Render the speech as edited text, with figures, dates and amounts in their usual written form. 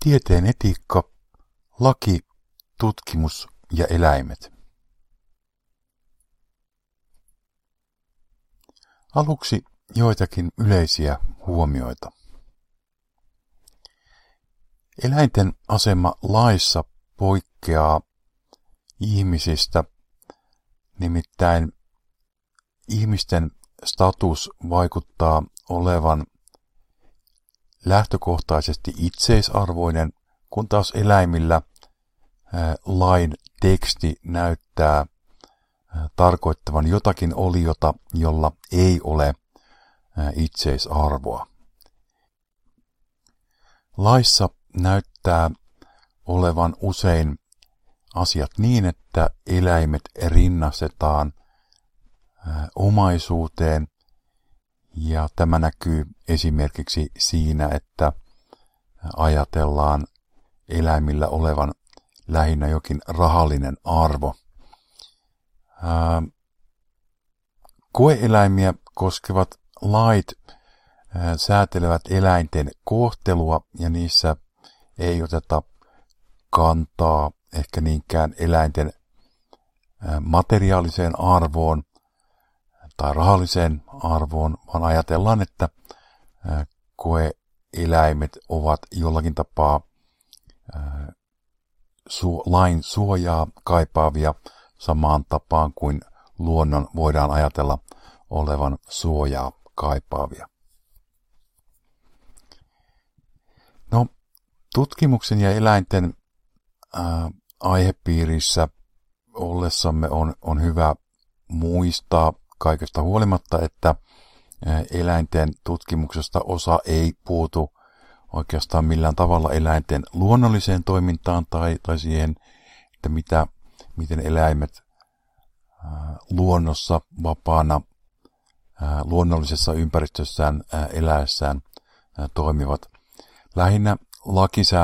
Tieteen etiikka, laki, tutkimus ja eläimet. Aluksi joitakin yleisiä huomioita. Eläinten asema laissa poikkeaa ihmisistä, nimittäin ihmisten status vaikuttaa olevan lähtökohtaisesti itseisarvoinen, kun taas eläimillä lain teksti näyttää tarkoittavan jotakin oliota, jolla ei ole itseisarvoa. Laissa näyttää olevan usein asiat niin, että eläimet rinnastetaan omaisuuteen, ja tämä näkyy esimerkiksi siinä, että ajatellaan eläimillä olevan lähinnä jokin rahallinen arvo. Koe-eläimiä koskevat lait säätelevät eläinten kohtelua, ja niissä ei oteta kantaa ehkä niinkään eläinten materiaaliseen arvoon tai rahalliseen arvoon, vaan ajatellaan, että koe-eläimet ovat jollakin tapaa lain suojaa kaipaavia samaan tapaan kuin luonnon voidaan ajatella olevan suojaa kaipaavia. No, tutkimuksen ja eläinten aihepiirissä ollessamme on hyvä muistaa kaikesta huolimatta, että eläinten tutkimuksesta osa ei puutu oikeastaan millään tavalla eläinten luonnolliseen toimintaan tai siihen, että miten eläimet luonnossa vapaana luonnollisessa ympäristössään eläessään toimivat. Lähinnä